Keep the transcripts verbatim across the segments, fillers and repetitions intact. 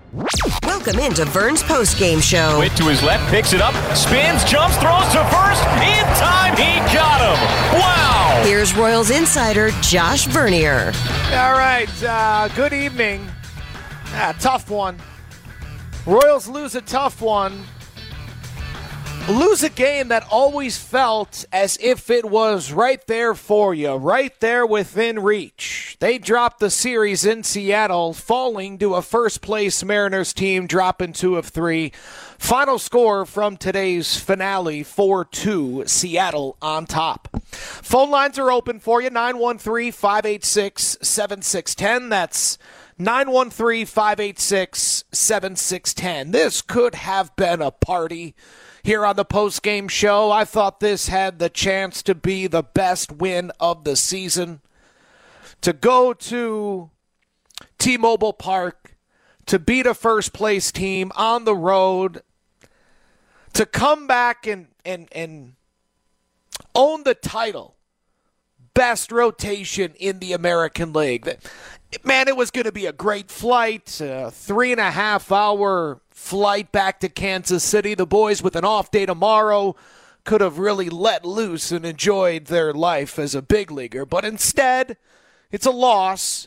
Welcome into Vern's postgame show. Went to his left, picks it up, spins, jumps, throws to first. In time, he got him. Wow. Here's Royals insider Josh Vernier. All right, uh, good evening. Ah, tough one. Royals lose a tough one. Lose a game that always felt as if it was right there for you, right there within reach. They dropped the series in Seattle, falling to a first-place Mariners team, dropping two of three. Final score from today's finale, four two, Seattle on top. Phone lines are open for you, nine one three, five eight six, seven six one zero. That's nine one three, five eight six, seven six one zero. This could have been a party here on the postgame show. I thought this had the chance to be the best win of the season. To go to T-Mobile Park, to beat a first-place team on the road, to come back and, and, and own the title, best rotation in the American League. Man, it was going to be a great flight, a three-and-a-half-hour flight back to Kansas City. The boys with an off day tomorrow could have really let loose and enjoyed their life as a big leaguer. But instead, it's a loss.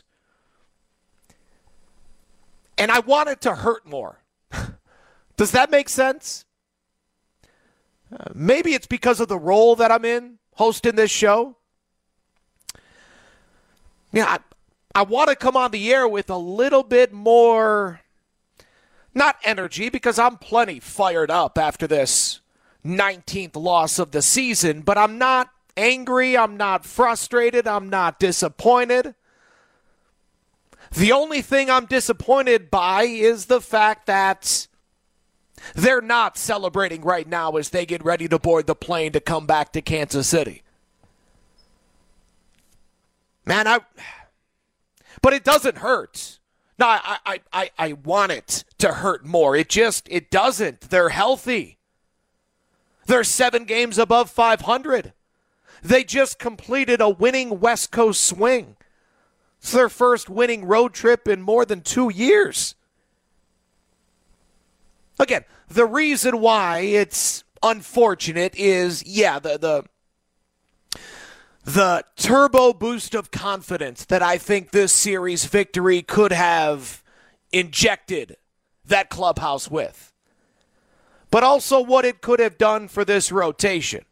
And I want it to hurt more. Does that make sense? Uh, maybe it's because of the role that I'm in, hosting this show. Yeah, I, I want to come on the air with a little bit more, not energy, because I'm plenty fired up after this nineteenth loss of the season, but I'm not angry, I'm not frustrated, I'm not disappointed. The only thing I'm disappointed by is the fact that they're not celebrating right now as they get ready to board the plane to come back to Kansas City. Man, I... But it doesn't hurt. No, I, I, I, I want it to hurt more. It just, it doesn't. They're healthy. They're seven games above five hundred. They just completed a winning West Coast swing. It's their first winning road trip in more than two years. Again, the reason why it's unfortunate is, yeah, the the the turbo boost of confidence that I think this series victory could have injected that clubhouse with. But also what it could have done for this rotation.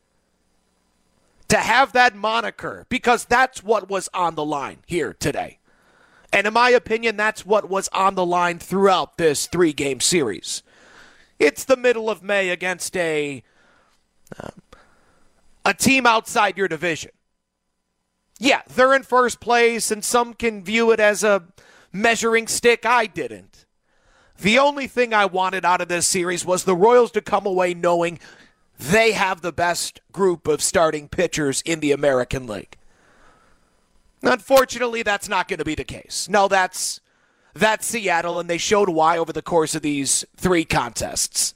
To have that moniker, because that's what was on the line here today. And in my opinion, that's what was on the line throughout this three-game series. It's the middle of May against a uh, a team outside your division. Yeah, they're in first place, and some can view it as a measuring stick. I didn't. The only thing I wanted out of this series was the Royals to come away knowing they have the best group of starting pitchers in the American League. Unfortunately, that's not going to be the case. No, that's that's Seattle, and they showed why over the course of these three contests.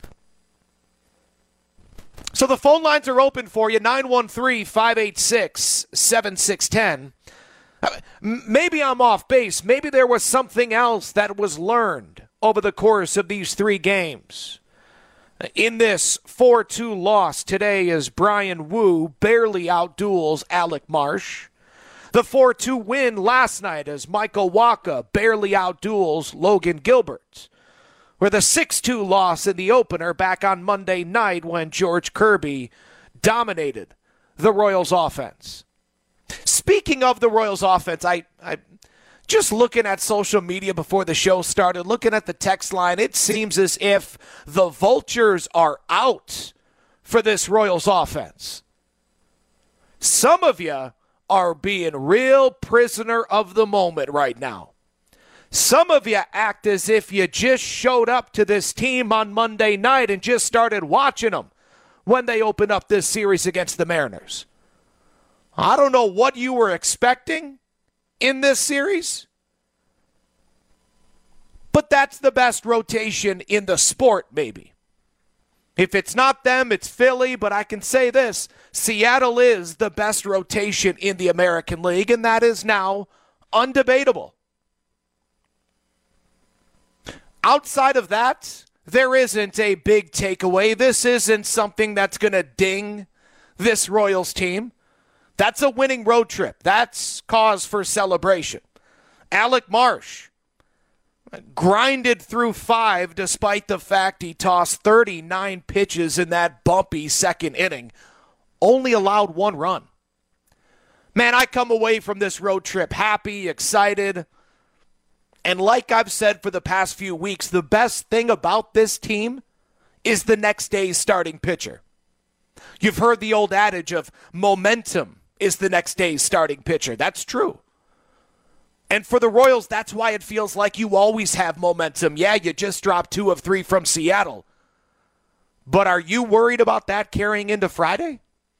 So the phone lines are open for you, nine one three, five eight six, seven six one zero. Maybe I'm off base. Maybe there was something else that was learned over the course of these three games. In this four two loss today as Brian Wu barely outduels Alec Marsh. The four two win last night as Michael Wacha barely outduels Logan Gilbert. Or the six two loss in the opener back on Monday night when George Kirby dominated the Royals offense. Speaking of the Royals offense, I, I just looking at social media before the show started, looking at the text line, it seems as if the vultures are out for this Royals offense. Some of you are being real prisoner of the moment right now. Some of you act as if you just showed up to this team on Monday night and just started watching them when they opened up this series against the Mariners. I don't know what you were expecting in this series, but that's the best rotation in the sport, maybe. If it's not them, it's Philly, but I can say this, Seattle is the best rotation in the American League, and that is now undebatable. outside of that, there isn't a big takeaway. This isn't something that's going to ding this Royals team. That's a winning road trip. That's cause for celebration. Alec Marsh grinded through five despite the fact he tossed thirty-nine pitches in that bumpy second inning. Only allowed one run. Man, I come away from this road trip happy, excited. And like I've said for the past few weeks, the best thing about this team is the next day's starting pitcher. You've heard the old adage of momentum is the next day's starting pitcher. That's true. And for the Royals, that's why it feels like you always have momentum. Yeah, you just dropped two of three from Seattle. But are you worried about that carrying into Friday?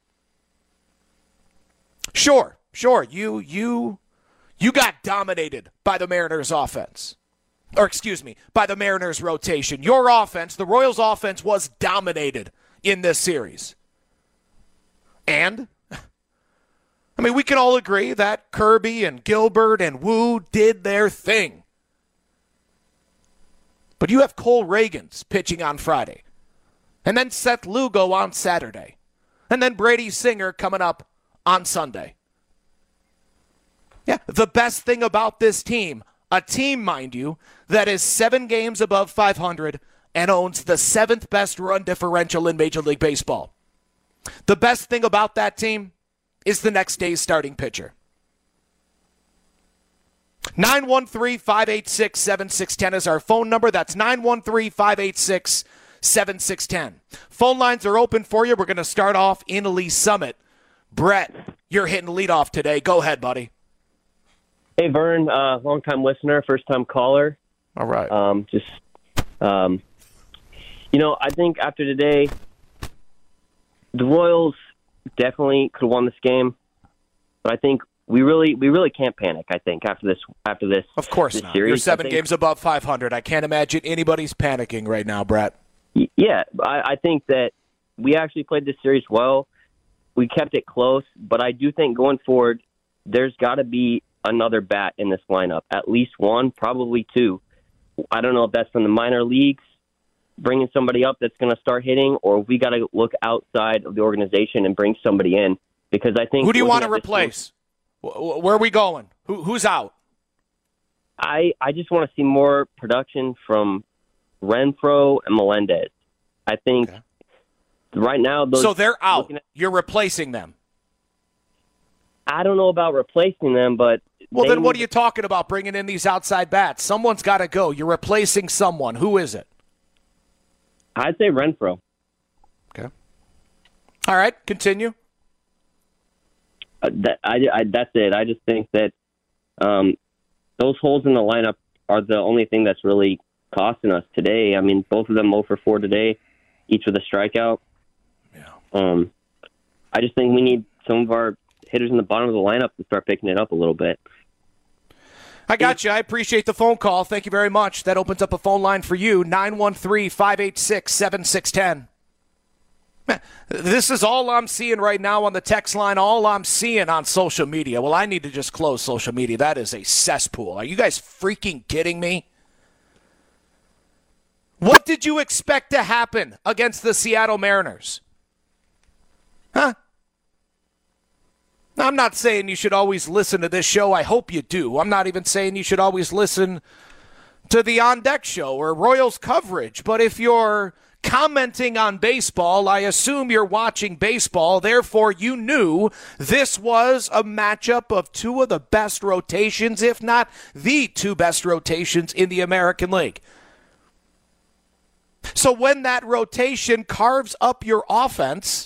Sure, sure. You, you, you got dominated by the Mariners offense. Or excuse me, by the Mariners rotation. Your offense, the Royals offense, was dominated in this series. And I mean, we can all agree that Kirby and Gilbert and Wu did their thing. But you have Cole Reagans pitching on Friday. And then Seth Lugo on Saturday. And then Brady Singer coming up on Sunday. Yeah, the best thing about this team, a team, mind you, that is seven games above five hundred and owns the seventh best run differential in Major League Baseball. The best thing about that team is the next day's starting pitcher. nine one three, five eight six, seven six one zero is our phone number. That's nine one three, five eight six, seven six one zero. Phone lines are open for you. We're going to start off in Lee Summit. Brett, you're hitting leadoff today. Go ahead, buddy. Hey, Vern, uh, long-time listener, first-time caller. All right. Um, just, um, you know, I think after today, the Royals definitely could have won this game, but I think we really, we really can't panic. I think after this, after this, of course this not. Series, You're seven think, games above five hundred. I can't imagine anybody's panicking right now, Brett. Yeah, I, I think that we actually played this series well. We kept it close, but I do think going forward, there's got to be another bat in this lineup, at least one, probably two. I don't know if that's from the minor leagues, bringing somebody up that's going to start hitting, or we got to look outside of the organization and bring somebody in, because I think. Who do you want to replace? Where are we going? Who, who's out? I I just want to see more production from Renfroe and Melendez. I think okay. right now those. So they're out. At, You're replacing them. I don't know about replacing them, but. Well, then what are you talking about bringing in these outside bats? Someone's got to go. You're replacing someone. Who is it? I'd say Renfroe. Okay. All right, continue. Uh, that, I, I, that's it. I just think that um, those holes in the lineup are the only thing that's really costing us today. I mean, both of them oh for four today, each with a strikeout. Yeah. Um, I just think we need some of our hitters in the bottom of the lineup to start picking it up a little bit. I got you. I appreciate the phone call. Thank you very much. That opens up a phone line for you, nine one three, five eight six, seven six one zero. This is all I'm seeing right now on the text line, all I'm seeing on social media. Well, I need to just close social media. That is a cesspool. Are you guys freaking kidding me? What did you expect to happen against the Seattle Mariners? Huh? I'm not saying you should always listen to this show. I hope you do. I'm not even saying you should always listen to the On Deck show or Royals coverage. But if you're commenting on baseball, I assume you're watching baseball. Therefore, you knew this was a matchup of two of the best rotations, if not the two best rotations in the American League. So when that rotation carves up your offense,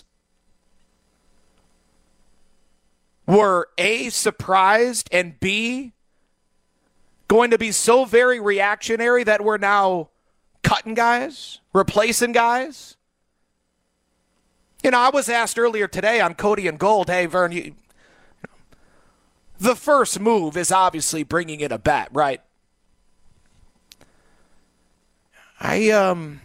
were A, surprised, and B, going to be so very reactionary that we're now cutting guys, replacing guys? You know, I was asked earlier today on Cody and Gold, hey, Vern, you, the first move is obviously bringing in a bat, right? I, um...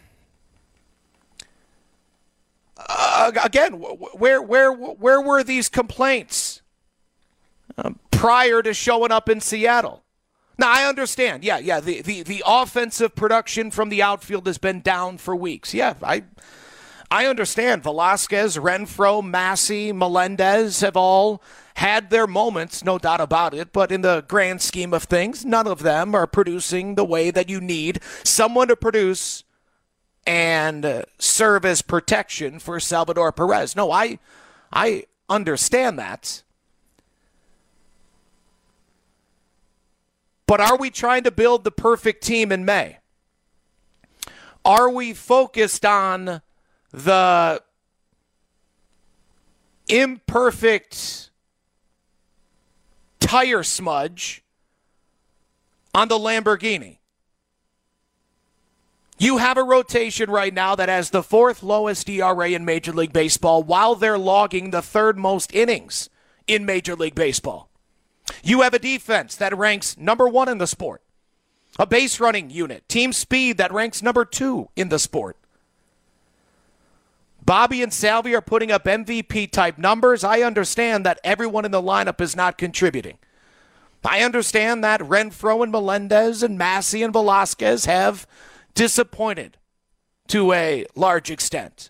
Uh, again, where where where were these complaints um, prior to showing up in Seattle? Now, I understand. Yeah, yeah, the, the, the offensive production from the outfield has been down for weeks. Yeah, I I understand. Velasquez, Renfroe, Massey, Melendez have all had their moments, no doubt about it, but in the grand scheme of things, none of them are producing the way that you need someone to produce and uh, serve as protection for Salvador Perez. No, I I understand that. But are we trying to build the perfect team in May? Are we focused on the imperfect tire smudge on the Lamborghini? You have a rotation right now that has the fourth lowest E R A in Major League Baseball while they're logging the third most innings in Major League Baseball. You have a defense that ranks number one in the sport. A base running unit, team speed that ranks number two in the sport. Bobby and Salvi are putting up M V P-type numbers. I understand that everyone in the lineup is not contributing. I understand that Renfroe and Melendez and Massey and Velasquez have disappointed to a large extent.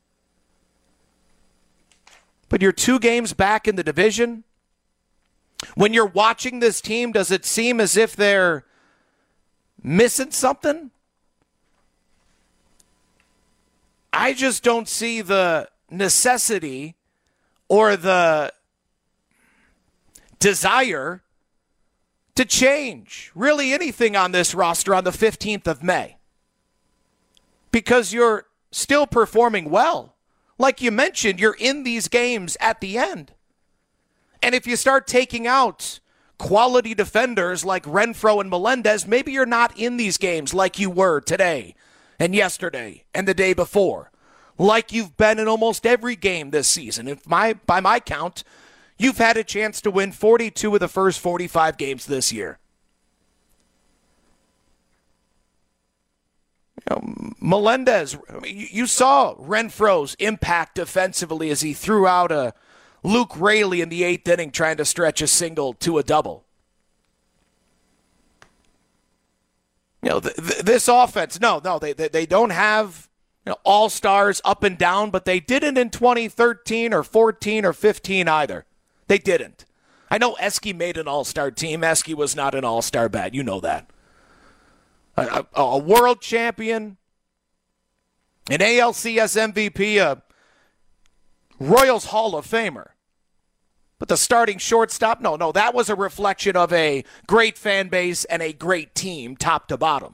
But you're two games back in the division. When you're watching this team, does it seem as if they're missing something? I just don't see the necessity or the desire to change really anything on this roster on the fifteenth of May. Because you're still performing well. Like you mentioned, you're in these games at the end. And if you start taking out quality defenders like Renfroe and Melendez, maybe you're not in these games like you were today and yesterday and the day before, like you've been in almost every game this season. If my, by my count, you've had a chance to win forty-two of the first forty-five games this year. You know, Melendez, you saw Renfroe's impact defensively as he threw out a Luke Raley in the eighth inning trying to stretch a single to a double. You know, th- th- this offense, no, no, they, they, they don't have you know, all-stars up and down, but they didn't in twenty thirteen or fourteen or fifteen either. They didn't. I know Eski made an all-star team. Eski was not an all-star bat. You know that. A, a, a world champion, an A L C S M V P, a Royals Hall of Famer. But the starting shortstop, no, no, that was a reflection of a great fan base and a great team, top to bottom.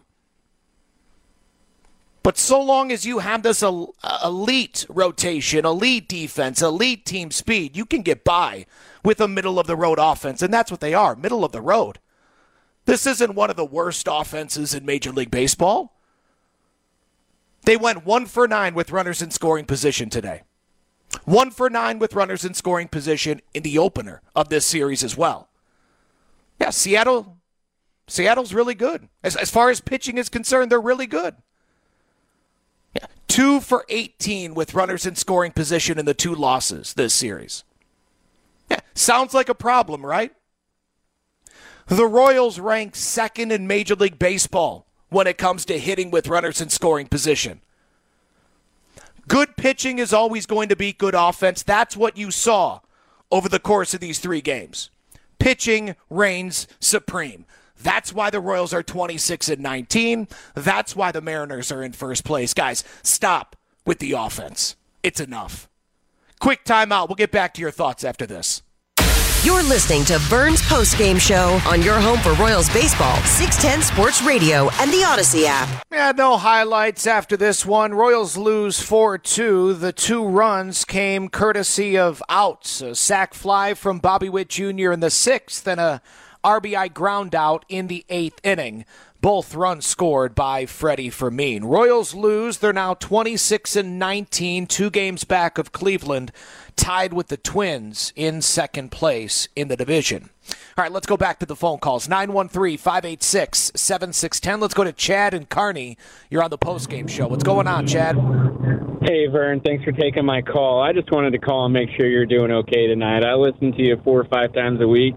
But so long as you have this el- elite rotation, elite defense, elite team speed, you can get by with a middle-of-the-road offense, and that's what they are, middle of the road. This isn't one of the worst offenses in Major League Baseball. They went one for nine with runners in scoring position today. One for nine with runners in scoring position in the opener of this series as well. Yeah, Seattle, Seattle's really good. As, as far as pitching is concerned, they're really good. Yeah, two for eighteen with runners in scoring position in the two losses this series. Yeah, sounds like a problem, right? The Royals rank second in Major League Baseball when it comes to hitting with runners in scoring position. Good pitching is always going to beat good offense. That's what you saw over the course of these three games. Pitching reigns supreme. That's why the Royals are twenty-six and nineteen. That's why the Mariners are in first place. Guys, stop with the offense. It's enough. Quick timeout. We'll get back to your thoughts after this. You're listening to Vern's Postgame Show on your home for Royals baseball, six ten Sports Radio and the Odyssey app. Yeah, no highlights after this one. Royals lose four two. The two runs came courtesy of outs. A sac fly from Bobby Witt Junior in the sixth and a R B I ground out in the eighth inning. Both runs scored by Freddie Fermin. Royals lose. They're now twenty-six and nineteen, two games back of Cleveland, tied with the Twins in second place in the division. All right, let's go back to the phone calls. nine one three, five eight six, seven six one zero. Let's go to Chad and Kearney. You're on the postgame show. What's going on, Chad? Hey, Vern. Thanks for taking my call. I just wanted to call and make sure you're doing okay tonight. I listen to you four or five times a week,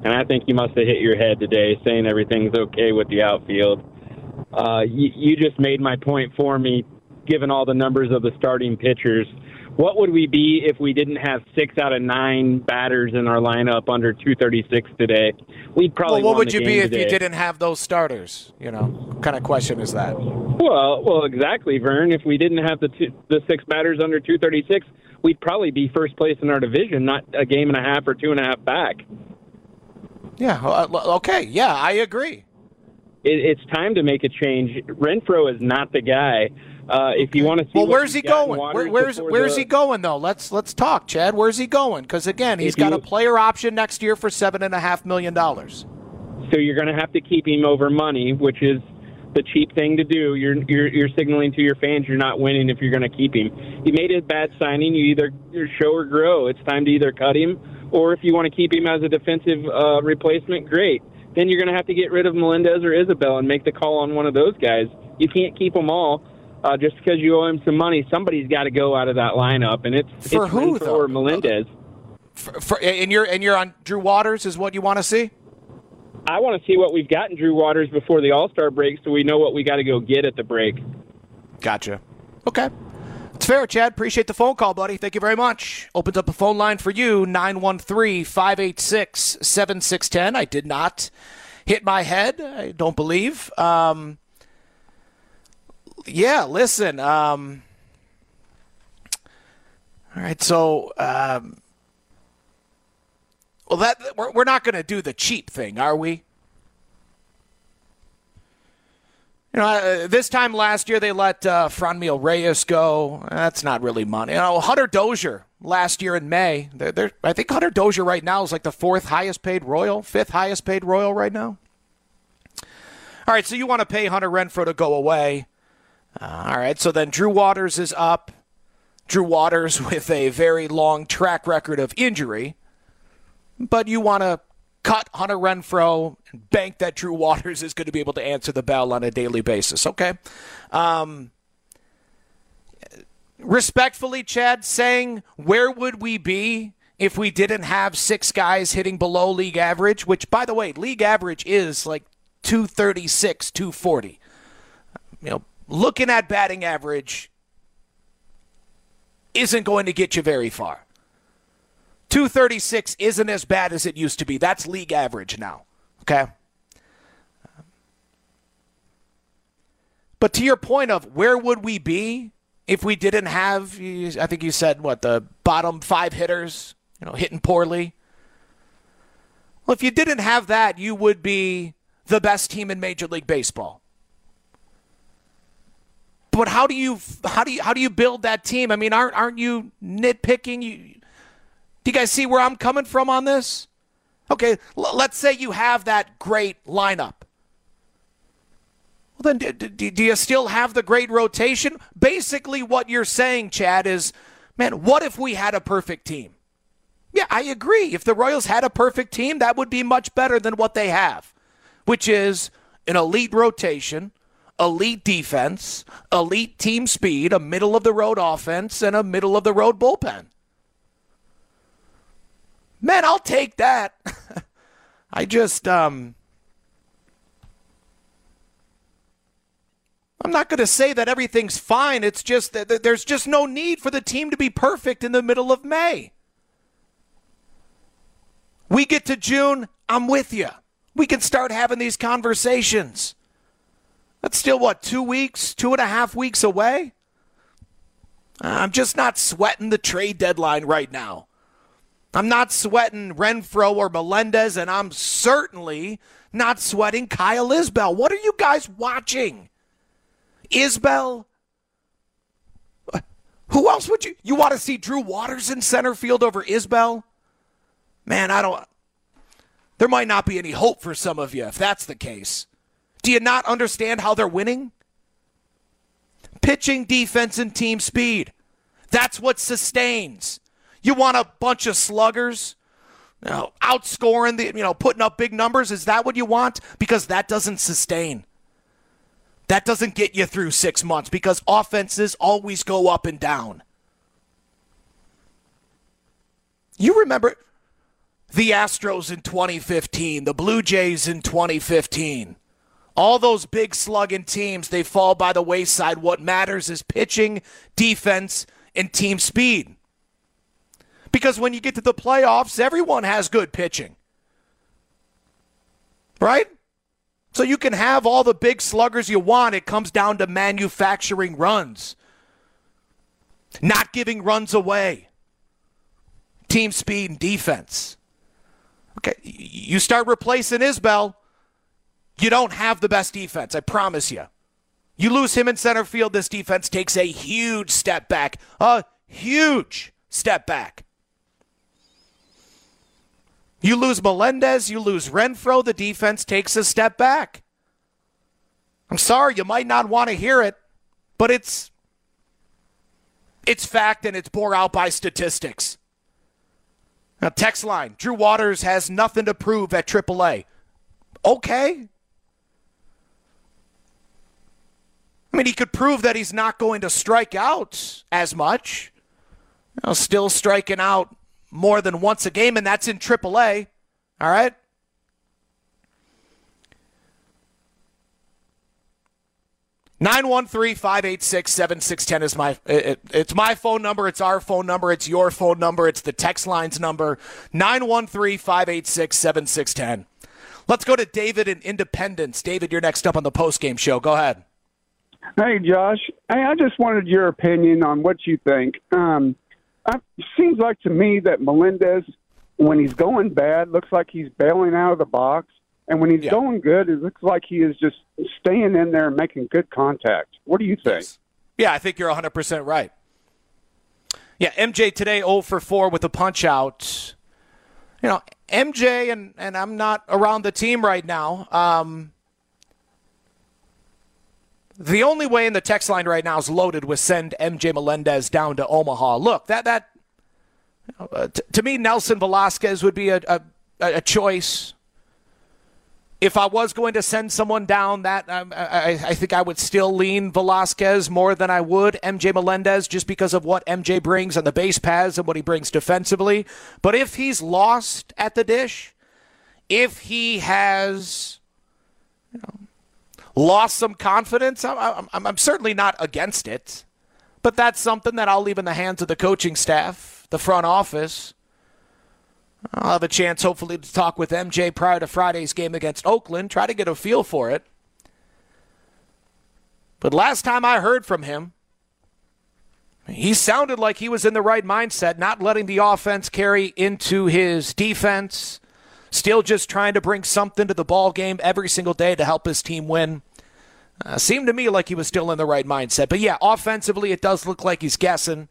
and I think you must have hit your head today saying everything's okay with the outfield. Uh, you, you just made my point for me, given all the numbers of the starting pitchers. What would we be if we didn't have six out of nine batters in our lineup under two thirty-six today? We'd probably Well, what won would the you game be if today. you didn't have those starters? You know, what kind of question is that? Well, well, exactly, Vern. If we didn't have the two, the six batters under two thirty-six, we'd probably be first place in our division, not a game and a half or two and a half back. Yeah, uh, okay, yeah, I agree. It, it's time to make a change. Renfroe is not the guy. Uh, if you want to see, Well, what where's he he's got in going? Waters Where, where's before where's the- he going though? Let's let's talk, Chad. Where's he going? Because again, he's If got you- a player option next year for seven and a half million dollars. So you're going to have to keep him over money, which is the cheap thing to do. You're you're you're signaling to your fans you're not winning if you're going to keep him. You made a bad signing. You either show or grow. It's time to either cut him, or if you want to keep him as a defensive uh, replacement, great. Then you're going to have to get rid of Melendez or Isabel and make the call on one of those guys. You can't keep them all uh, just because you owe him some money. Somebody's got to go out of that lineup, and it's For it's who, Renfroe though? or Melendez. For, for, and you're and you're on Drew Waters is what you want to see? I want to see what we've got in Drew Waters before the All-Star break, so we know what we got to go get at the break. Gotcha. Okay. It's fair, Chad. Appreciate the phone call, buddy. Thank you very much. Opens up a phone line for you, nine one three, five eight six, seven six one zero. I did not hit my head, I don't believe. Um, yeah, listen. Um, all right, so, um, well, that we're, we're not going to do the cheap thing, are we? You know, uh, this time last year they let uh, Franmil Reyes go. That's not really money. You know, Hunter Dozier last year in May. They're, they're, I think Hunter Dozier right now is like the fourth highest paid Royal, fifth highest paid Royal right now. All right, so you want to pay Hunter Renfroe to go away. Uh, all right, so then Drew Waters is up. Drew Waters with a very long track record of injury. But you want to cut Hunter Renfroe and bank that Drew Waters is going to be able to answer the bell on a daily basis. Okay. Um, respectfully, Chad, saying where would we be if we didn't have six guys hitting below league average, which, by the way, league average is like two thirty-six, two forty. You know, looking at batting average isn't going to get you very far. two thirty-six isn't as bad as it used to be. That's league average now. Okay? But to your point of where would we be if we didn't have, I think you said, what, the bottom five hitters, you know, hitting poorly? Well, if you didn't have that, you would be the best team in Major League Baseball. But how do you how do you how do you build that team? I mean, aren't aren't you nitpicking? You Do you guys see where I'm coming from on this? Okay, l- let's say you have that great lineup. Well, then do, do, do you still have the great rotation? Basically what you're saying, Chad, is, man, what if we had a perfect team? Yeah, I agree. If the Royals had a perfect team, that would be much better than what they have, which is an elite rotation, elite defense, elite team speed, a middle-of-the-road offense, and a middle-of-the-road bullpen. Man, I'll take that. I just, um, I'm not going to say that everything's fine. It's just that there's just no need for the team to be perfect in the middle of May. We get to June, I'm with you. We can start having these conversations. That's still, what, two weeks, two and a half weeks away? I'm just not sweating the trade deadline right now. I'm not sweating Renfroe or Melendez, and I'm certainly not sweating Kyle Isbell. What are you guys watching? Isbell? Who else would you... You want to see Drew Waters in center field over Isbell? Man, I don't... There might not be any hope for some of you if that's the case. Do you not understand how they're winning? Pitching, defense, and team speed. That's what sustains. You want a bunch of sluggers, you know, outscoring, the, you know, putting up big numbers? Is that what you want? Because that doesn't sustain. That doesn't get you through six months because offenses always go up and down. You remember, the Astros in twenty fifteen, the Blue Jays in twenty fifteen. All those big slugging teams, they fall by the wayside. What matters is pitching, defense, and team speed. Because when you get to the playoffs, everyone has good pitching. Right? So you can have all the big sluggers you want. It comes down to manufacturing runs. Not giving runs away. Team speed and defense. Okay, you start replacing Isbell, you don't have the best defense, I promise you. You lose him in center field, this defense takes a huge step back. A huge step back. You lose Melendez, you lose Renfroe, the defense takes a step back. I'm sorry, you might not want to hear it, but it's it's fact and it's bore out by statistics. Now, text line, Drew Waters has nothing to prove at triple A. Okay. I mean, he could prove that he's not going to strike out as much. You know, still striking out more than once a game, and that's in triple A. All right? nine one three, five eight six, seven six one zero is my, it, it's my phone number, it's our phone number, it's your phone number, it's the text line's number, nine one three, five eight six, seven six one zero. Let's go to David in Independence. David, you're next up on the postgame show. Go ahead. Hey, Josh. Hey, I just wanted your opinion on what you think. Um, it seems like to me that Melendez, when he's going bad, looks like he's bailing out of the box. And when he's yeah. going good, it looks like he is just staying in there and making good contact. What do you think? Yes. Yeah, I think you're one hundred percent right. Yeah, M J today zero for four with a punch-out. You know, M J, and, and I'm not around the team right now, um, the only way in the text line right now is loaded with send M J Melendez down to Omaha. Look, that, that you know, uh, t- to me, Nelson Velasquez would be a, a, a choice. If I was going to send someone down, that um, I, I think I would still lean Velasquez more than I would M J Melendez, just because of what M J brings on the base paths and what he brings defensively. But if he's lost at the dish, if he has, you know, lost some confidence, I'm, I'm, I'm certainly not against it. But that's something that I'll leave in the hands of the coaching staff, the front office. I'll have a chance, hopefully, to talk with M J prior to Friday's game against Oakland, try to get a feel for it. But last time I heard from him, he sounded like he was in the right mindset, not letting the offense carry into his defense, still just trying to bring something to the ball game every single day to help his team win. Uh, seemed to me like he was still in the right mindset. But, yeah, offensively, it does look like he's guessing.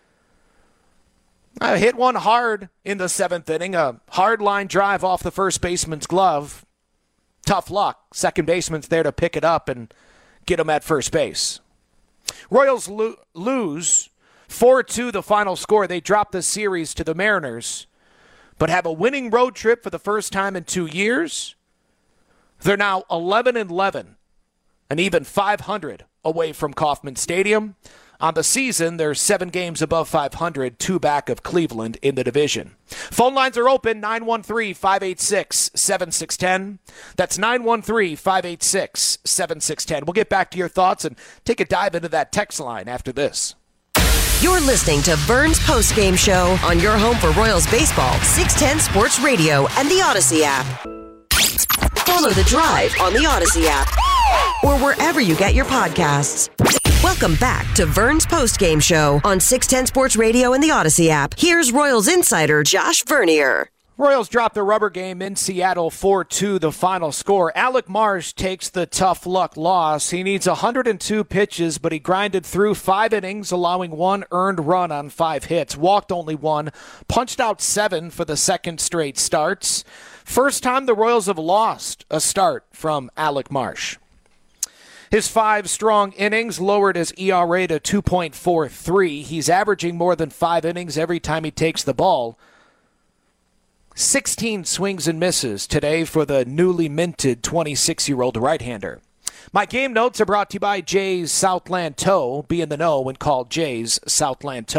I hit one hard in the seventh inning, a hard line drive off the first baseman's glove. Tough luck. Second baseman's there to pick it up and get him at first base. Royals lo- lose four two the final score. They drop the series to the Mariners, but have a winning road trip for the first time in two years. They're now eleven and eleven, and even five hundred away from Kauffman Stadium. On the season, they're seven games above five hundred, two back of Cleveland in the division. Phone lines are open, nine one three, five eight six, seven six one zero. That's nine one three, five eight six, seven six one zero. We'll get back to your thoughts and take a dive into that text line after this. You're listening to Burns Postgame Show on your home for Royals baseball, six ten Sports Radio and the Odyssey app. Follow The Drive on the Odyssey app or wherever you get your podcasts. Welcome back to Vern's Postgame Show on six ten Sports Radio and the Odyssey app. Here's Royals insider Josh Vernier. Royals drop the rubber game in Seattle, four two the final score. Alec Marsh takes the tough luck loss. He needs one hundred two pitches, but he grinded through five innings, allowing one earned run on five hits. Walked only one, punched out seven for the second straight starts. First time the Royals have lost a start from Alec Marsh. His five strong innings lowered his E R A to two point four three. He's averaging more than five innings every time he takes the ball. sixteen swings and misses today for the newly minted twenty-six-year-old right-hander. My game notes are brought to you by Jay's Southland Tow. Be in the know when called Jay's Southland Tow.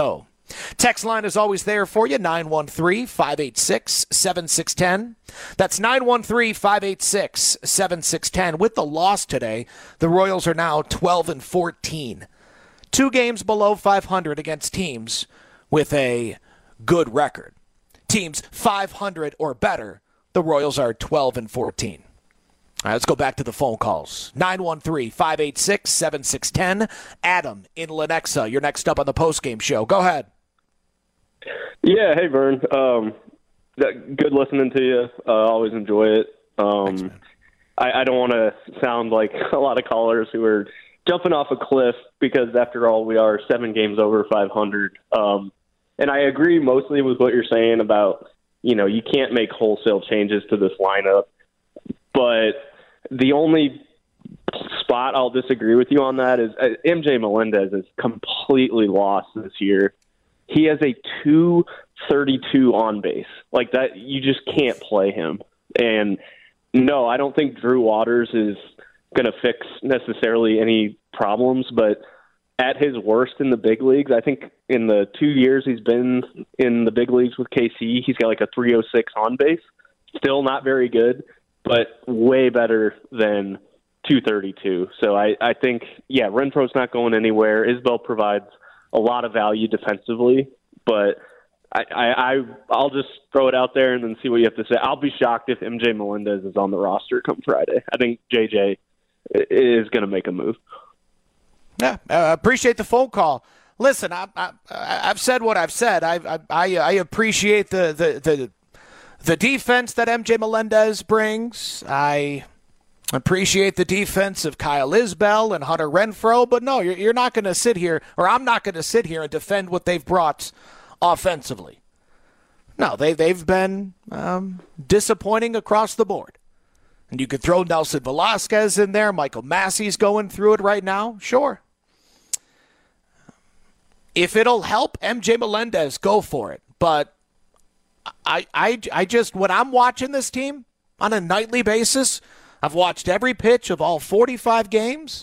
Text line is always there for you, nine one three, five eight six, seven six one zero. That's nine one three, five eight six, seven six one zero. With the loss today, the Royals are now twelve and fourteen. Two games below five hundred against teams with a good record. Teams five hundred or better, the Royals are twelve and fourteen. All right, let's go back to the phone calls. nine one three, five eight six, seven six one zero. Adam in Lenexa, you're next up on the postgame show. Go ahead. Yeah, hey, Vern. Um, good listening to you. Uh, always enjoy it. Um, Thanks, I, I don't want to sound like a lot of callers who are jumping off a cliff because, after all, we are seven games over five hundred. Um, and I agree mostly with what you're saying about, you know, you can't make wholesale changes to this lineup. But the only spot I'll disagree with you on that is uh, M J Melendez is completely lost this year. He has a two thirty-two on base. Like that, you just can't play him. And no, I don't think Drew Waters is going to fix necessarily any problems, but at his worst in the big leagues, I think in the two years he's been in the big leagues with K C, he's got like a three oh six on base. Still not very good, but way better than two thirty-two. So I, I think, yeah, Renfroe's not going anywhere. Isbell provides a lot of value defensively, but I, I, I, I'll just throw it out there and then see what you have to say. I'll be shocked if M J Melendez is on the roster come Friday. I think J J is going to make a move. Yeah, I uh, appreciate the phone call. Listen, I, I, I've said what I've said. I, I, I appreciate the, the, the, the defense that M J Melendez brings. I appreciate the defense of Kyle Isbell and Hunter Renfroe, but no, you're, you're not going to sit here, or I'm not going to sit here and defend what they've brought offensively. No, they, they've been um, disappointing across the board. And you could throw Nelson Velasquez in there. Michael Massey's going through it right now. Sure. If it'll help M J Melendez, go for it. But I, I, I just, when I'm watching this team on a nightly basis, I've watched every pitch of all forty-five games.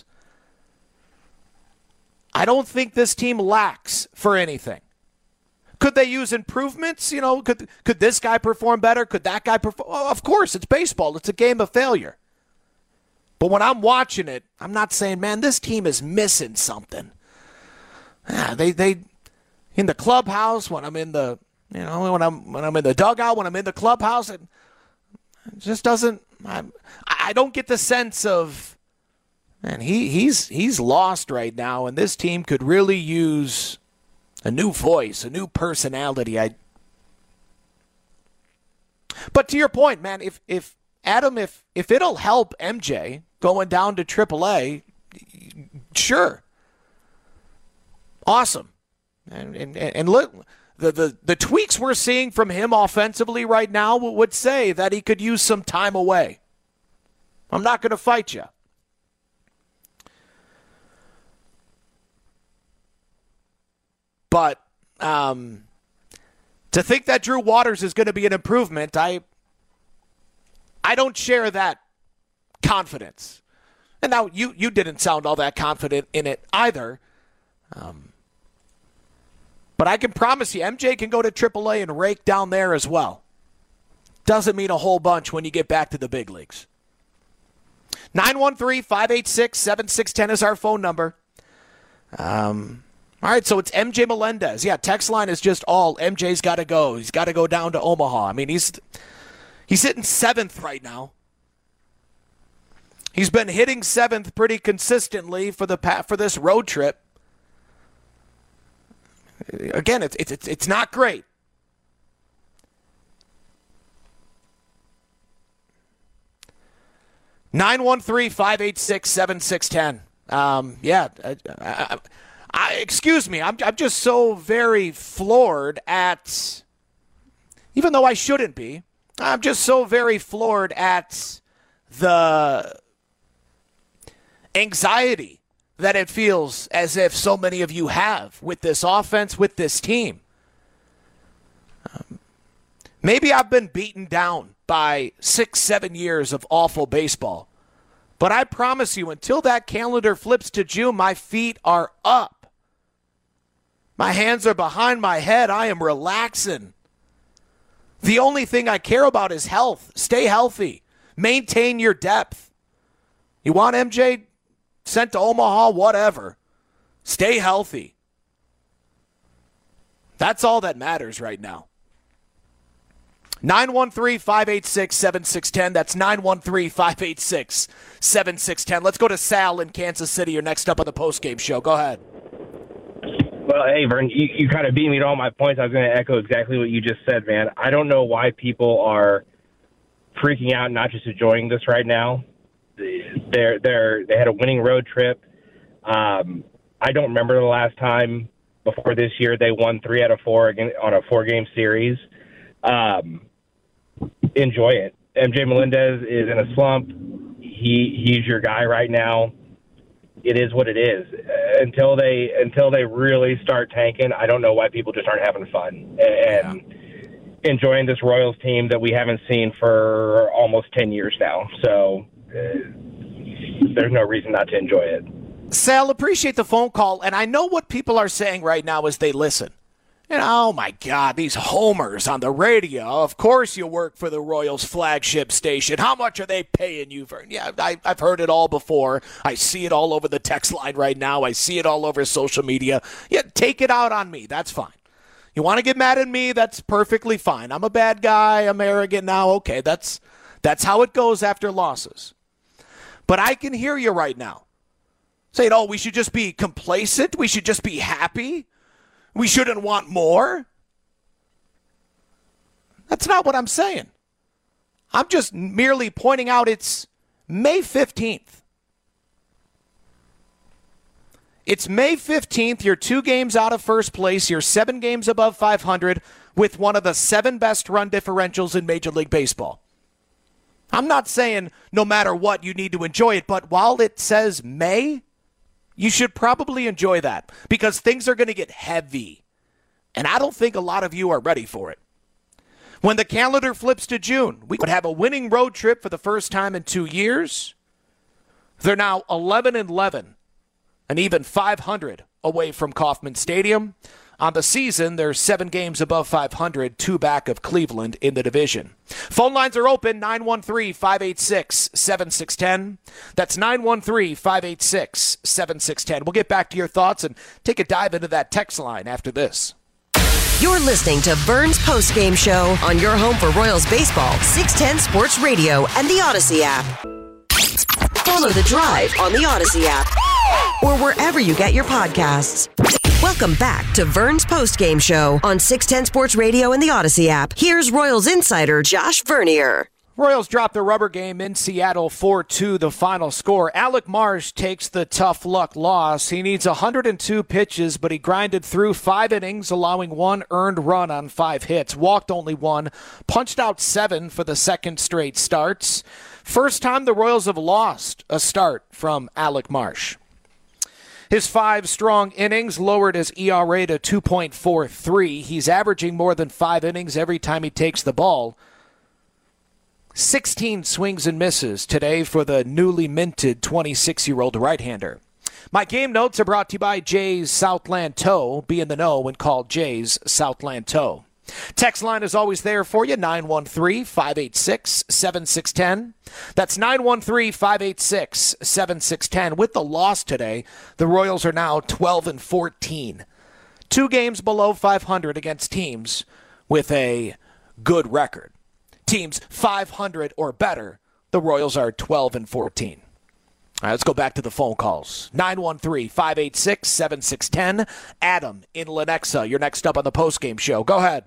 I don't think this team lacks for anything. Could they use improvements? You know, could could this guy perform better? Could that guy perform? Oh, of course, it's baseball. It's a game of failure. But when I'm watching it, I'm not saying, man, this team is missing something. Yeah, they they in the clubhouse, when I'm in the you know when I'm when I'm in the dugout, when I'm in the clubhouse, it just doesn't. I I don't get the sense of, man, he he's he's lost right now, and this team could really use a new voice, a new personality. I. But to your point, man, if if Adam, if if it'll help M J going down to triple A, sure, awesome, and and and look, the the the tweaks we're seeing from him offensively right now would say that he could use some time away. I'm not going to fight you. But um, to think that Drew Waters is going to be an improvement, I I don't share that confidence. And now you, you didn't sound all that confident in it either. Um, but I can promise you, M J can go to triple A and rake down there as well. Doesn't mean a whole bunch when you get back to the big leagues. nine one three, five eight six, seven six one zero is our phone number. Um... All right, so it's M J Melendez. Yeah, text line is just all M J's got to go. He's got to go down to Omaha. I mean, he's he's hitting seventh right now. He's been hitting seventh pretty consistently for the for this road trip. Again, it's it's it's not great. nine one three, five eight six, seven six one zero. Um, yeah. I, I, I, excuse me, I'm I'm just so very floored at, even though I shouldn't be, I'm just so very floored at the anxiety that it feels as if so many of you have with this offense, with this team. Um, maybe I've been beaten down by six, seven years of awful baseball, but I promise you, until that calendar flips to June, my feet are up. My hands are behind my head. I am relaxing. The only thing I care about is health. Stay healthy. Maintain your depth. You want M J sent to Omaha? Whatever. Stay healthy. That's all that matters right now. nine one three, five eight six, seven six one zero. That's nine one three, five eight six, seven six one zero. Let's go to Sal in Kansas City. You're next up on the postgame show. Go ahead. Well, hey, Vern, you, you kind of beat me to all my points. I was going to echo exactly what you just said, man. I don't know why people are freaking out, not just enjoying this right now. They're, they're, they had a winning road trip. Um, I don't remember the last time before this year they won three out of four again on a four-game series. Um, enjoy it. M J Melendez is in a slump. He he's your guy right now. It is what it is. Uh, until they until they really start tanking, I don't know why people just aren't having fun and yeah. enjoying this Royals team that we haven't seen for almost ten years now. So uh, there's no reason not to enjoy it. Sal, appreciate the phone call, and I know what people are saying right now as they listen. And oh my God, these homers on the radio. Of course you work for the Royals flagship station. How much are they paying you for? Yeah, I, I've heard it all before. I see it all over the text line right now. I see it all over social media. Yeah, take it out on me. That's fine. You want to get mad at me? That's perfectly fine. I'm a bad guy. I'm arrogant now. Okay, that's that's how it goes after losses. But I can hear you right now saying, oh, we should just be complacent. We should just be happy. We shouldn't want more. That's not what I'm saying. I'm just merely pointing out it's May fifteenth. It's May fifteenth. You're two games out of first place. You're seven games above five hundred with one of the seven best run differentials in Major League Baseball. I'm not saying no matter what you need to enjoy it, but while it says May, you should probably enjoy that because things are going to get heavy. And I don't think a lot of you are ready for it. When the calendar flips to June, we could have a winning road trip for the first time in two years. They're now eleven and eleven and even five hundred away from Kauffman Stadium. On the season, they're seven games above five hundred, two back of Cleveland in the division. Phone lines are open, nine one three, five eight six, seven six one zero. That's nine one three, five eight six, seven six one zero. We'll get back to your thoughts and take a dive into that text line after this. You're listening to Vern's Postgame Show on your home for Royals baseball, six ten Sports Radio and the Odyssey app. Follow The Drive on the Odyssey app or wherever you get your podcasts. Welcome back to Vern's Postgame Show on six ten Sports Radio and the Odyssey app. Here's Royals insider Josh Vernier. Royals dropped the rubber game in Seattle, four two the final score. Alec Marsh takes the tough luck loss. He needs one hundred two pitches, but he grinded through five innings, allowing one earned run on five hits. Walked only one, punched out seven for the second straight starts. First time the Royals have lost a start from Alec Marsh. His five strong innings lowered his E R A to two point four three. He's averaging more than five innings every time he takes the ball. sixteen swings and misses today for the newly minted twenty-six-year-old right-hander. My game notes are brought to you by Jay's Southland Tow. Be in the know when called Jay's Southland Tow. Text line is always there for you, nine one three, five eight six, seven six one zero. That's nine one three, five eight six, seven six one zero. With the loss today, the Royals are now twelve and fourteen. Two games below five hundred against teams with a good record. Teams five hundred or better, the Royals are twelve and fourteen. All right, let's go back to the phone calls. nine one three, five eight six, seven six one zero. Adam in Lenexa, you're next up on the postgame show. Go ahead.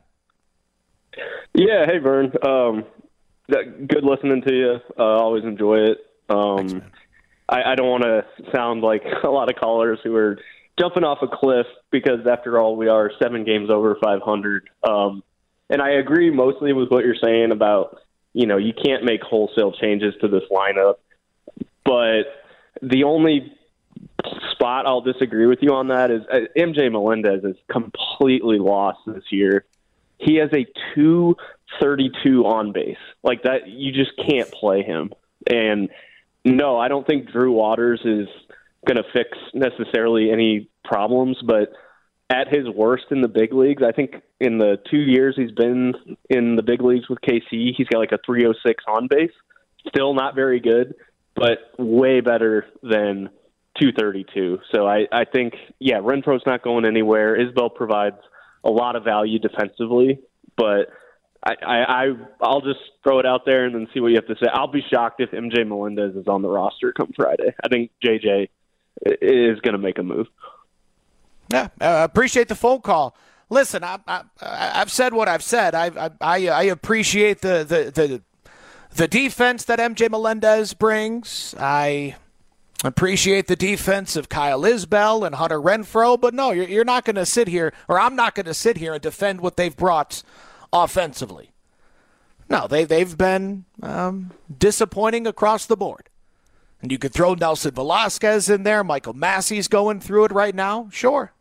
Yeah, hey, Vern. Um, good listening to you. Uh, always enjoy it. Um, Thanks, I, I don't want to sound like a lot of callers who are jumping off a cliff because, after all, we are seven games over five hundred. Um, and I agree mostly with what you're saying about, you know, you can't make wholesale changes to this lineup. But the only spot I'll disagree with you on that is uh, M J Melendez is completely lost this year. He has a two thirty-two on base. Like that, you just can't play him. And no, I don't think Drew Waters is going to fix necessarily any problems, but at his worst in the big leagues. I think in the two years he's been in the big leagues with K C, he's got like a three oh six on base. Still not very good, but way better than two thirty-two. So I, I think, yeah, Renfroe's not going anywhere. Isbell provides a lot of value defensively, but I, I, I, I'll just throw it out there and then see what you have to say. I'll be shocked if M J Melendez is on the roster come Friday. I think J J is going to make a move. Yeah, I uh, appreciate the phone call. Listen, I, I, I've said what I've said. I, I, I appreciate the, the, the, the defense that M J Melendez brings. I appreciate the defense of Kyle Isbell and Hunter Renfroe. But no, you're, you're not going to sit here, or I'm not going to sit here and defend what they've brought offensively. No, they, they've been um, disappointing across the board. And you could throw Nelson Velasquez in there. Michael Massey's going through it right now. Sure.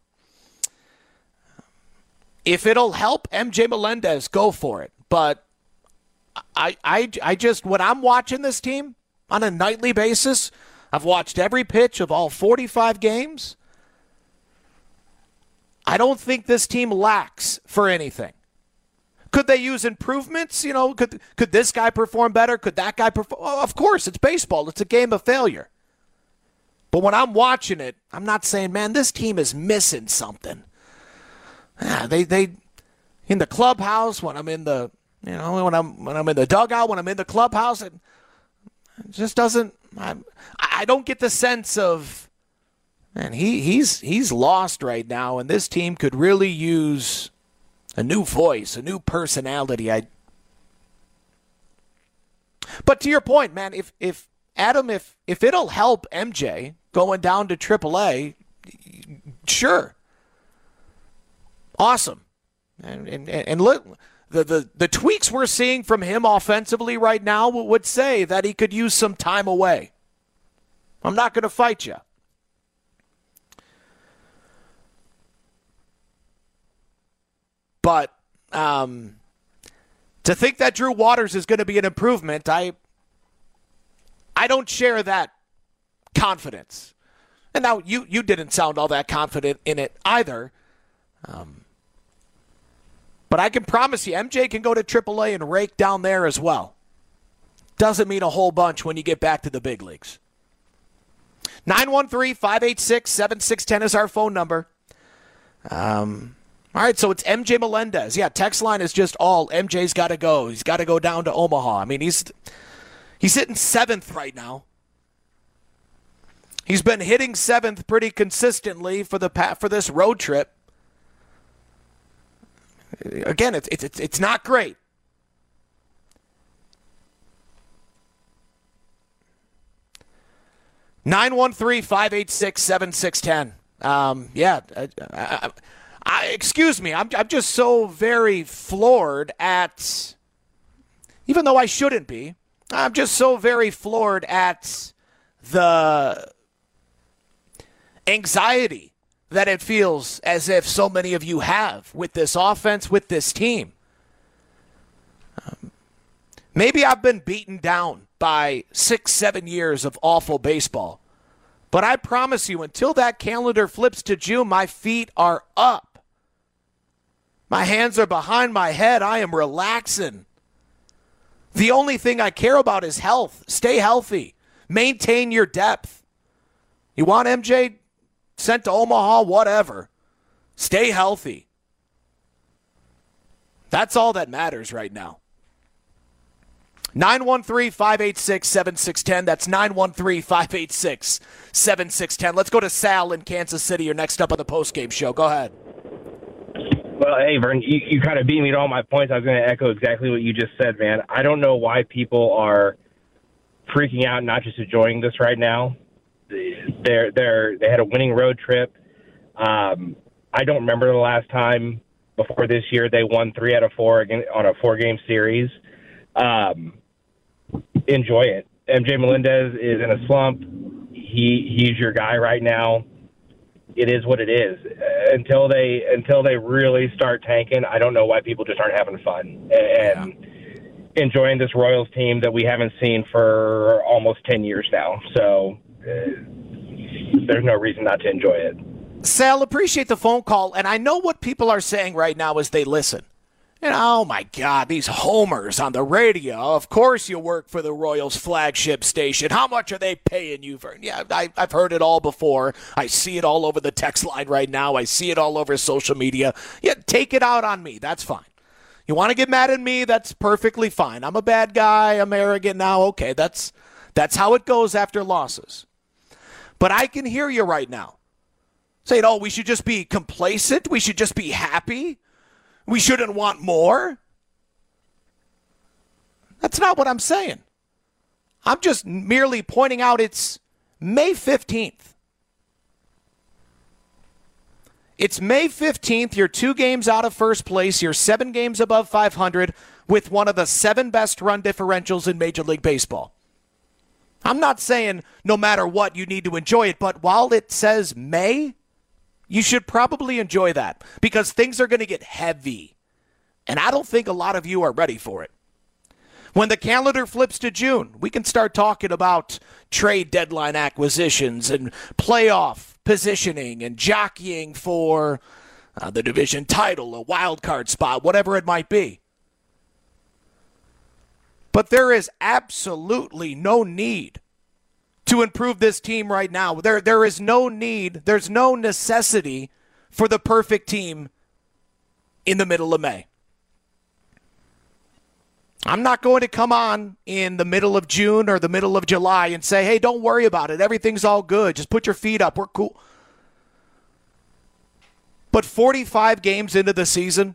If it'll help M J Melendez, go for it. But I, I, I just, when I'm watching this team on a nightly basis, I've watched every pitch of all forty-five games. I don't think this team lacks for anything. Could they use improvements? You know, could could this guy perform better? Could that guy perform? Oh, of course, it's baseball. It's a game of failure. But when I'm watching it, I'm not saying, man, this team is missing something. Yeah, they they in the clubhouse, when I'm in the you know when I'm when I'm in the dugout, when I'm in the clubhouse, it just doesn't. I I don't get the sense of, man, he he's he's lost right now, and this team could really use a new voice, a new personality. I. But to your point, man, if if Adam, if if it'll help M J going down to triple A, sure, awesome, and and and look, the the the tweaks we're seeing from him offensively right now would say that he could use some time away. I'm not going to fight you. But um, to think that Drew Waters is going to be an improvement, I I don't share that confidence. And now you, you didn't sound all that confident in it either. Um, but I can promise you, M J can go to triple A and rake down there as well. Doesn't mean a whole bunch when you get back to the big leagues. nine one three, five eight six, seven six one zero is our phone number. Um... All right, so it's M J Melendez. Yeah, text line is just all M J's got to go. He's got to go down to Omaha. I mean, he's he's hitting seventh right now. He's been hitting seventh pretty consistently for the for this road trip. Again, it's it's it's not great. nine one three, five eight six, seven six one zero. Um, yeah. I, I, I, excuse me, I'm I'm just so very floored at, even though I shouldn't be, I'm just so very floored at the anxiety that it feels as if so many of you have with this offense, with this team. Um, maybe I've been beaten down by six, seven years of awful baseball, but I promise you, until that calendar flips to June, my feet are up. My hands are behind my head. I am relaxing. The only thing I care about is health. Stay healthy. Maintain your depth. You want M J sent to Omaha? Whatever. Stay healthy. That's all that matters right now. nine one three, five eight six, seven six one zero. That's nine one three, five eight six, seven six one zero. Let's go to Sal in Kansas City. You're next up on the postgame show. Go ahead. Well, hey, Vern, you, you kind of beat me to all my points. I was going to echo exactly what you just said, man. I don't know why people are freaking out, not just enjoying this right now. They're they're they had a winning road trip. Um, I don't remember the last time before this year they won three out of four again on a four-game series. Um, enjoy it. M J Melendez is in a slump. He he's your guy right now. It is what it is. Uh, until they until they really start tanking, I don't know why people just aren't having fun and yeah. enjoying this Royals team that we haven't seen for almost ten years now. So uh, there's no reason not to enjoy it. Sal, appreciate the phone call, and I know what people are saying right now as they listen. And oh my God, these homers on the radio. Of course you work for the Royals flagship station. How much are they paying you for? Yeah, I, I've heard it all before. I see it all over the text line right now. I see it all over social media. Yeah, take it out on me. That's fine. You want to get mad at me? That's perfectly fine. I'm a bad guy. I'm arrogant now. Okay, that's that's how it goes after losses. But I can hear you right now saying, oh, we should just be complacent. We should just be happy. We shouldn't want more. That's not what I'm saying. I'm just merely pointing out it's May fifteenth. It's May fifteenth. You're two games out of first place. You're seven games above five hundred with one of the seven best run differentials in Major League Baseball. I'm not saying no matter what you need to enjoy it, but while it says May, you should probably enjoy that because things are going to get heavy. And I don't think a lot of you are ready for it. When the calendar flips to June, we can start talking about trade deadline acquisitions and playoff positioning and jockeying for uh, the division title, a wild card spot, whatever it might be. But there is absolutely no need to improve this team right now. There, there is no need, there's no necessity for the perfect team in the middle of May. I'm not going to come on in the middle of June or the middle of July and say, hey, don't worry about it. Everything's all good. Just put your feet up. We're cool. But forty-five games into the season,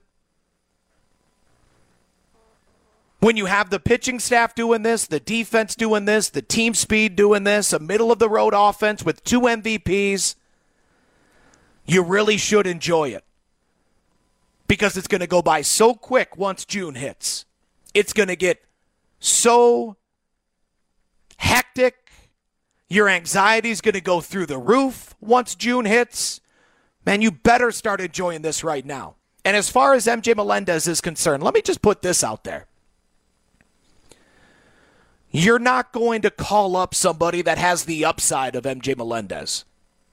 when you have the pitching staff doing this, the defense doing this, the team speed doing this, a middle-of-the-road offense with two M V Ps, you really should enjoy it because it's going to go by so quick once June hits. It's going to get so hectic. Your anxiety is going to go through the roof once June hits. Man, you better start enjoying this right now. And as far as M J Melendez is concerned, let me just put this out there. You're not going to call up somebody that has the upside of M J Melendez.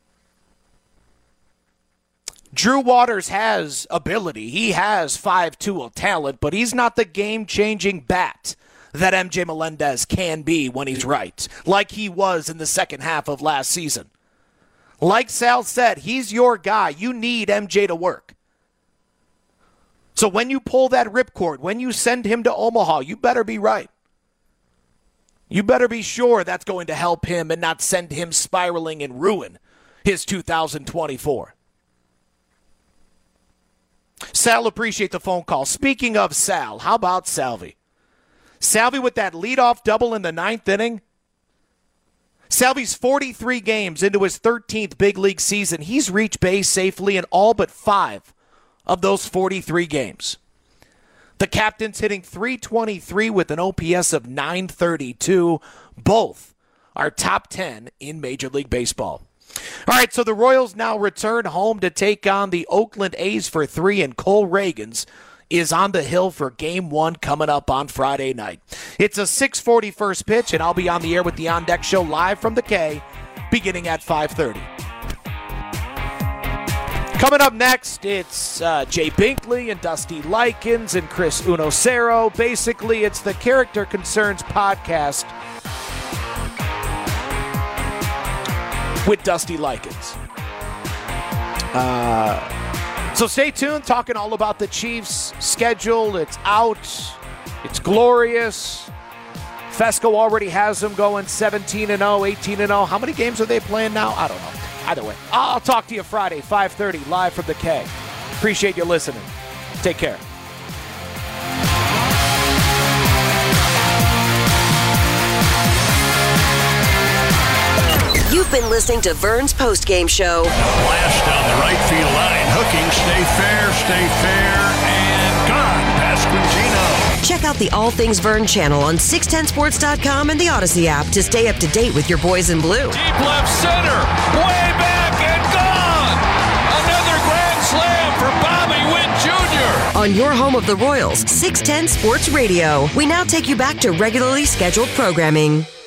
Drew Waters has ability. He has five-tool talent, but he's not the game-changing bat that M J Melendez can be when he's right, like he was in the second half of last season. Like Sal said, he's your guy. You need M J to work. So when you pull that ripcord, when you send him to Omaha, you better be right. You better be sure that's going to help him and not send him spiraling and ruin his two thousand twenty-four. Sal, appreciate the phone call. Speaking of Sal, how about Salvi? Salvi with that leadoff double in the ninth inning. Salvi's forty-three games into his thirteenth big league season. He's reached base safely in all but five of those forty-three games. The captain's hitting three twenty-three with an O P S of nine thirty-two. Both are top ten in Major League Baseball. All right, so the Royals now return home to take on the Oakland A's for three, and Cole Reagans is on the hill for game one coming up on Friday night. It's a six forty first pitch, and I'll be on the air with the On Deck Show live from the K beginning at five thirty. Coming up next, it's uh, Jay Binkley and Dusty Likens and Chris Unocero. Basically, it's the Character Concerns podcast with Dusty Likens. Uh, so stay tuned, talking all about the Chiefs' schedule. It's out. It's glorious. Fesco already has them going seventeen and oh, eighteen and oh. How many games are they playing now? I don't know. Either way, I'll talk to you Friday, five thirty, live from the K. Appreciate you listening. Take care. You've been listening to Vern's postgame show. Blast down the right field line. Hooking, stay fair, stay fair, and gone past Quintino. Check out the All Things Vern channel on six ten sports dot com and the Odyssey app to stay up to date with your boys in blue. Deep left center, way back and gone. Another grand slam for Bobby Witt Junior On your home of the Royals, six ten Sports Radio. We now take you back to regularly scheduled programming.